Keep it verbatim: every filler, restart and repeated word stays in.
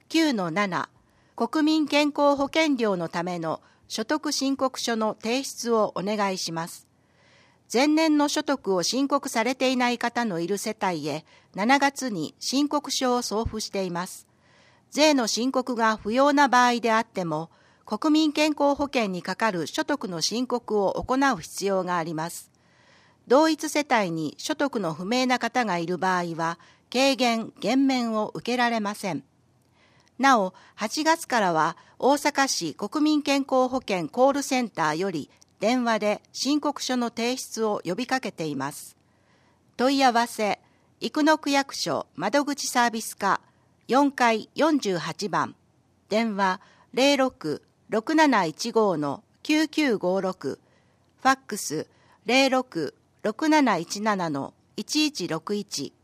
きゅうのなな、国民健康保険料のための所得申告書の提出をお願いします。前年の所得を申告されていない方のいる世帯へしちがつに申告書を送付しています。税の申告が不要な場合であっても、国民健康保険にかかる所得の申告を行う必要があります。同一世帯に所得の不明な方がいる場合は、軽減・減免を受けられません。なお、はちがつからは大阪市国民健康保険コールセンターより電話で申告書の提出を呼びかけています。問い合わせ、生野区役所窓口サービス課よんかいよんじゅうはちばん、電話 ゼロろく ろくなないちご きゅうきゅうごろく、ファックス ゼロろく ろくなないちなな いちいちろくいち